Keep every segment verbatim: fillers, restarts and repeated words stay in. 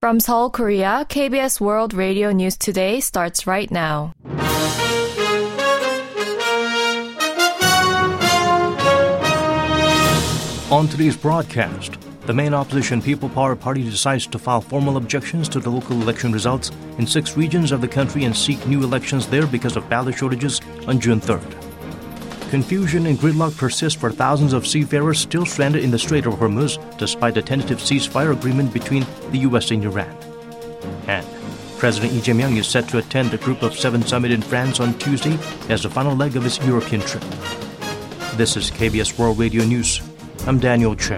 From Seoul, Korea, K B S World Radio News Today starts right now. On today's broadcast, the main opposition People Power Party decides to file formal objections to the local election results in six regions of the country and seek new elections there because of ballot shortages on June third. Confusion and gridlock persist for thousands of seafarers still stranded in the Strait of Hormuz despite a tentative ceasefire agreement between the U S and Iran. And President Lee Jae-myung is set to attend a Group of Seven summit in France on Tuesday as the final leg of his European trip. This is K B S World Radio News. I'm Daniel Che.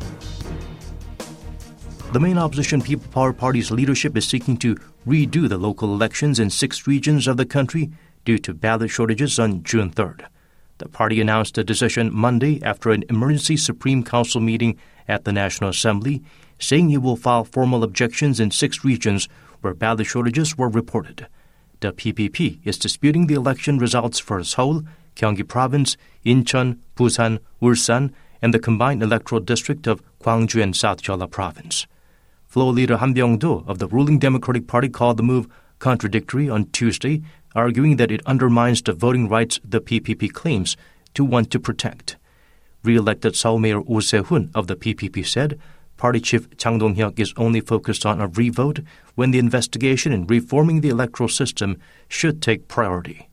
The main opposition People Power Party's leadership is seeking to redo the local elections in six regions of the country due to ballot shortages on June third. The party announced the decision Monday after an emergency Supreme Council meeting at the National Assembly, saying it will file formal objections in six regions where ballot shortages were reported. The P P P is disputing the election results for Seoul, Gyeonggi Province, Incheon, Busan, Ulsan, and the combined electoral district of Gwangju and South Jeolla Province. Floor leader Han Byung-do of the ruling Democratic Party called the move contradictory on Tuesday, arguing that it undermines the voting rights the P P P claims to want to protect. Re-elected Seoul Mayor Oh Se-hun of the P P P said Party Chief Chang Dong-hyuk is only focused on a re-vote when the investigation in reforming the electoral system should take priority.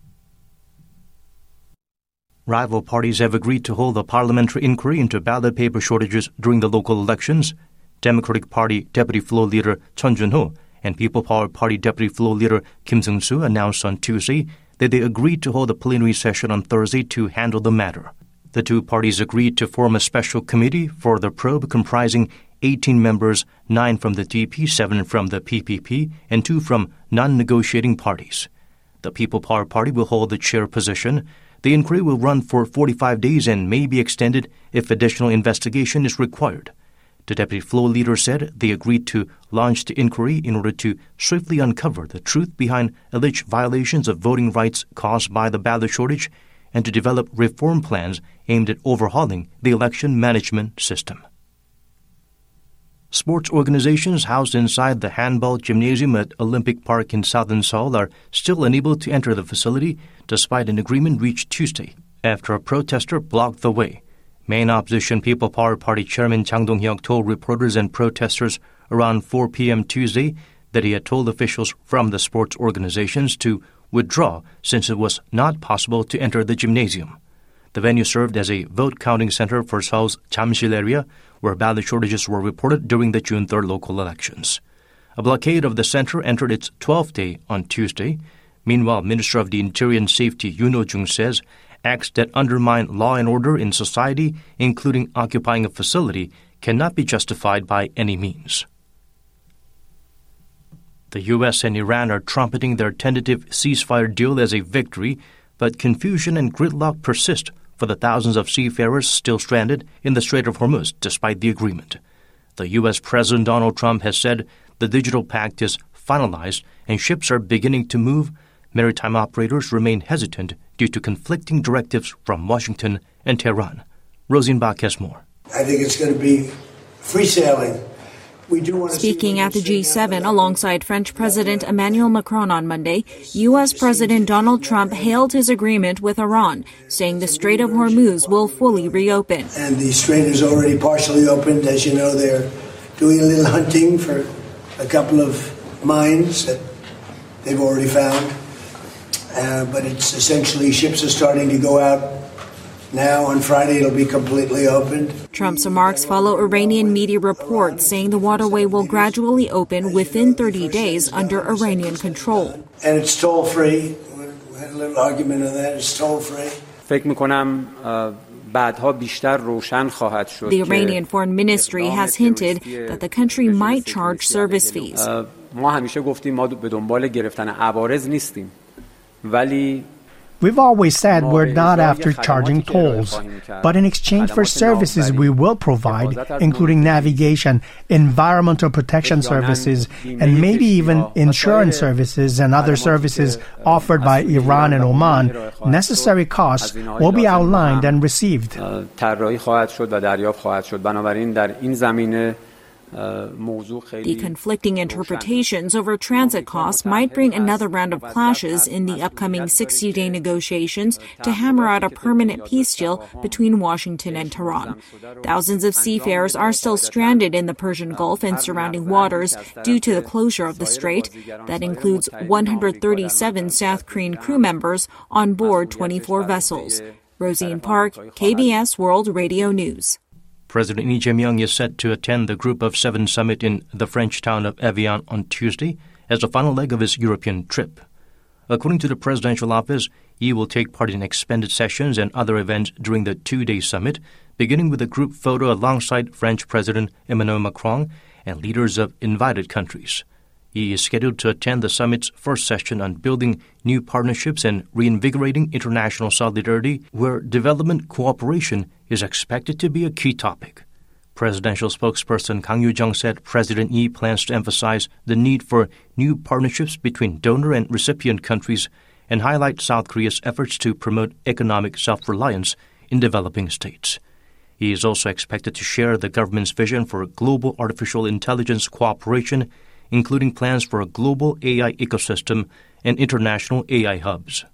Rival parties have agreed to hold a parliamentary inquiry into ballot paper shortages during the local elections. Democratic Party Deputy Floor Leader Chun Jun-ho and People Power Party Deputy Floor Leader Kim Seung-soo announced on Tuesday that they agreed to hold a plenary session on Thursday to handle the matter. The two parties agreed to form a special committee for the probe comprising eighteen members, nine from the D P, seven from the P P P, and two from non-negotiating parties. The People Power Party will hold the chair position. The inquiry will run for forty-five days and may be extended if additional investigation is required. The deputy floor leader said they agreed to launch the inquiry in order to swiftly uncover the truth behind alleged violations of voting rights caused by the ballot shortage and to develop reform plans aimed at overhauling the election management system. Sports organizations housed inside the handball gymnasium at Olympic Park in southern Seoul are still unable to enter the facility despite an agreement reached Tuesday after a protester blocked the way. Main opposition People Power Party Chairman Chang Dong-hyuk told reporters and protesters around four p.m. Tuesday that he had told officials from the sports organizations to withdraw since it was not possible to enter the gymnasium. The venue served as a vote-counting center for Seoul's Jamsil area, where ballot shortages were reported during the June third local elections. A blockade of the center entered its twelfth day on Tuesday. Meanwhile, Minister of the Interior and Safety Yoon Ho-jung says acts that undermine law and order in society, including occupying a facility, cannot be justified by any means. The U S and Iran are trumpeting their tentative ceasefire deal as a victory, but confusion and gridlock persist for the thousands of seafarers still stranded in the Strait of Hormuz despite the agreement. The U S President Donald Trump has said the digital pact is finalized and ships are beginning to move. Maritime operators remain hesitant due to conflicting directives from Washington and Tehran. Rosenbach has more. I think it's going to be free sailing. We do want to Speaking at the G seven alongside French President Emmanuel Macron on Monday, U S President Donald Trump hailed his agreement with Iran, saying the Strait of Hormuz will fully reopen. And the strait is already partially opened. As you know, they're doing a little hunting for a couple of mines that they've already found. Uh, but it's essentially ships are starting to go out now. On Friday, it'll be completely opened. Trump's remarks follow Iranian media reports saying the waterway will gradually open within thirty days under Iranian control. And it's toll-free. We had a little argument on that. It's toll-free. The Iranian Foreign Ministry has hinted that the country might charge service fees. We've always said we're not after charging tolls, but in exchange for services we will provide, including navigation, environmental protection services, and maybe even insurance services and other services offered by Iran and Oman, necessary costs will be outlined and received. The conflicting interpretations over transit costs might bring another round of clashes in the upcoming sixty-day negotiations to hammer out a permanent peace deal between Washington and Tehran. Thousands of seafarers are still stranded in the Persian Gulf and surrounding waters due to the closure of the strait. That includes one hundred thirty-seven South Korean crew members on board twenty-four vessels. Rosine Park, K B S World Radio News. President Lee Jae-myung is set to attend the Group of Seven summit in the French town of Evian on Tuesday as the final leg of his European trip. According to the presidential office, he will take part in expanded sessions and other events during the two-day summit, beginning with a group photo alongside French President Emmanuel Macron and leaders of invited countries. He is scheduled to attend the summit's first session on building new partnerships and reinvigorating international solidarity, where development cooperation is expected to be a key topic. Presidential spokesperson Kang Yoo-jung said President Lee plans to emphasize the need for new partnerships between donor and recipient countries and highlight South Korea's efforts to promote economic self-reliance in developing states. He is also expected to share the government's vision for global artificial intelligence cooperation, including plans for a global A I ecosystem and international A I hubs.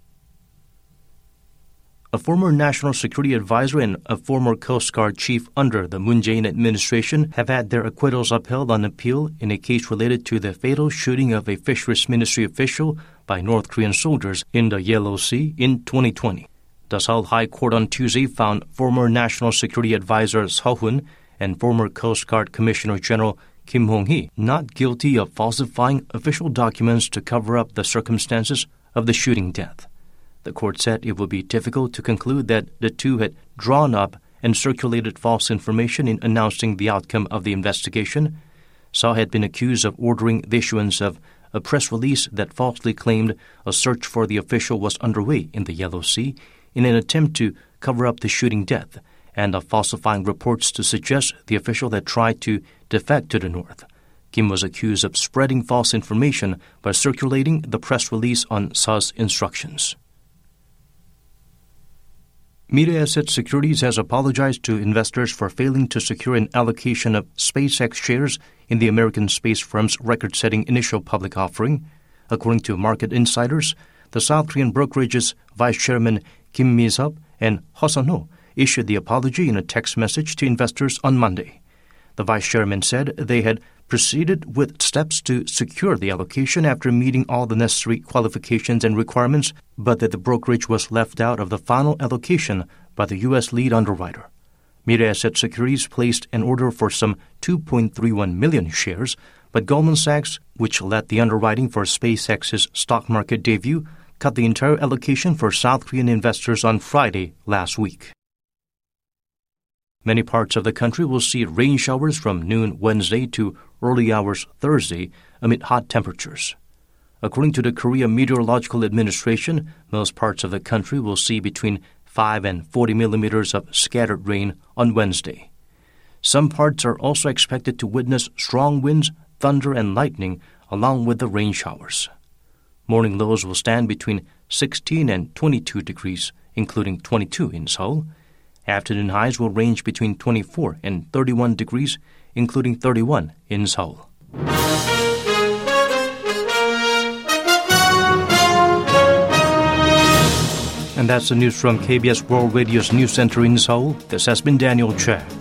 A former national security advisor and a former Coast Guard chief under the Moon Jae-in administration have had their acquittals upheld on appeal in a case related to the fatal shooting of a fisheries ministry official by North Korean soldiers in the Yellow Sea in twenty twenty. The Seoul High Court on Tuesday found former national security advisor Seo Hoon and former Coast Guard Commissioner General Kim Hong-hee not guilty of falsifying official documents to cover up the circumstances of the shooting death. The court said it would be difficult to conclude that the two had drawn up and circulated false information in announcing the outcome of the investigation. Seo had been accused of ordering the issuance of a press release that falsely claimed a search for the official was underway in the Yellow Sea in an attempt to cover up the shooting death, and of falsifying reports to suggest the official had tried to defect to the north. Kim was accused of spreading false information by circulating the press release on Seo's instructions. Mirae Asset Securities has apologized to investors for failing to secure an allocation of SpaceX shares in the American space firm's record-setting initial public offering. According to market insiders, the South Korean brokerage's vice chairman Kim Mi-seop and Ho Sun-ho issued the apology in a text message to investors on Monday. The vice chairman said they had proceeded with steps to secure the allocation after meeting all the necessary qualifications and requirements, but that the brokerage was left out of the final allocation by the U S lead underwriter. Mirae Asset Securities placed an order for some two point three one million shares, but Goldman Sachs, which led the underwriting for SpaceX's stock market debut, cut the entire allocation for South Korean investors on Friday last week. Many parts of the country will see rain showers from noon Wednesday to early hours Thursday amid hot temperatures. According to the Korea Meteorological Administration, most parts of the country will see between five and forty millimeters of scattered rain on Wednesday. Some parts are also expected to witness strong winds, thunder, and lightning along with the rain showers. Morning lows will stand between sixteen and twenty-two degrees, including twenty-two in Seoul. Afternoon highs will range between twenty-four and thirty-one degrees, including thirty-one in Seoul. And that's the news from K B S World Radio's News Center in Seoul. This has been Daniel Che.